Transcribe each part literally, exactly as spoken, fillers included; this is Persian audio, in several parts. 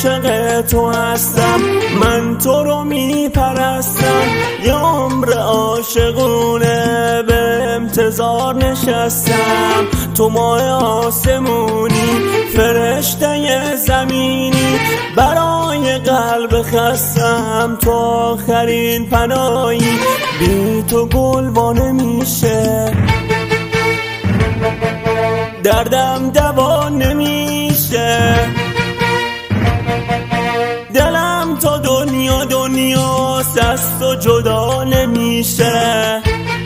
عاشق تو هستم، من تو رو میپرستم، یه عمر عاشقونه به انتظار نشستم. تو ماه آسمونی، فرشته زمینی، برای قلب خستم تو آخرین پناهی. بی تو گل نمیشه، دردم دوا نمیشه، دلم تا دنیا دنیاست از تو جدا نمیشه.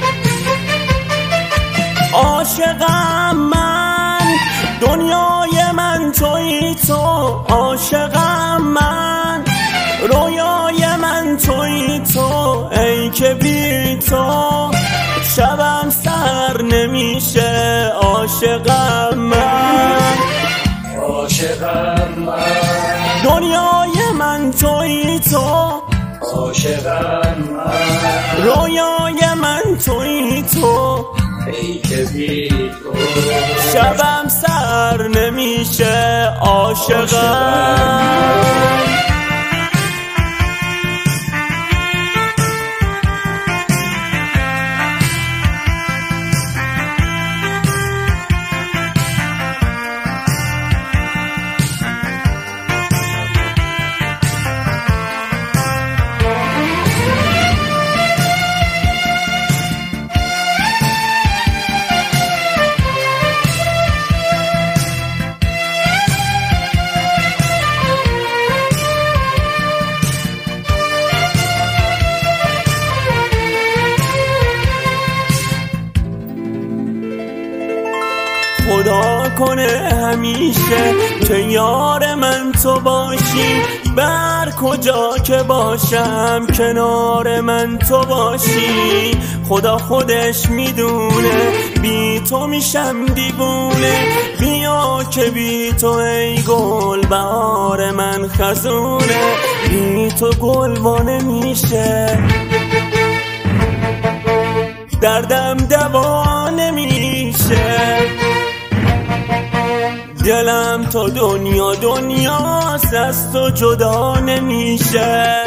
عاشقم من، دنیای من تویی تو، عاشقم من، رویای من تویی تو، ای که بی تو شبم سر نمیشه. عاشقم من، عاشقم من، دنیای من تویی تو، عاشقم من، رویای من تویی تو، ای که بی تو شبم سر نمیشه. عاشقم خدا کنه همیشه که یار من تو باشی، بر کجا که باشم کنار من تو باشی. خدا خودش میدونه بی تو میشم دیوونه، بیا که بی تو ای گل بهار من خزونه. بی تو گل وا نمیشه، دردم دوا نمیشه، دلم تا دنیا دنیاست از تو جدا نمیشه.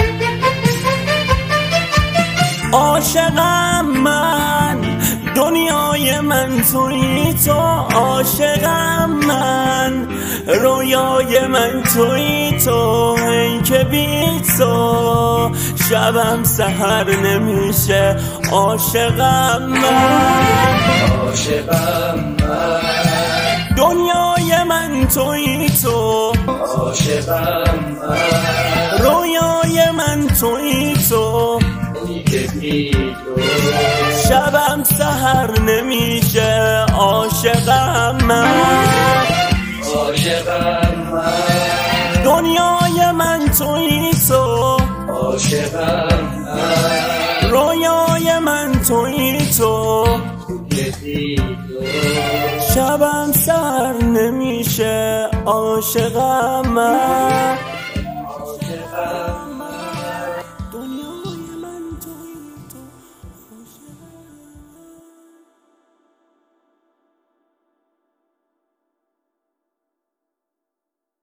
عاشقم من، دنیای من تویی تو، عاشقم من، رویای من تویی تو، ای که بی تو شبم سحر نمیشه. عاشقم من، عاشقم من، دنیای من تویی تو، عاشقم من، رویای من تویی تو، ای که بی تو شبم سحر نمیشه. عاشقم من، عاشقم من، دنیای من تویی تو، عاشقم من، رویای من تویی تو، که بی تو شبم سر نمیشه. عاشقم من.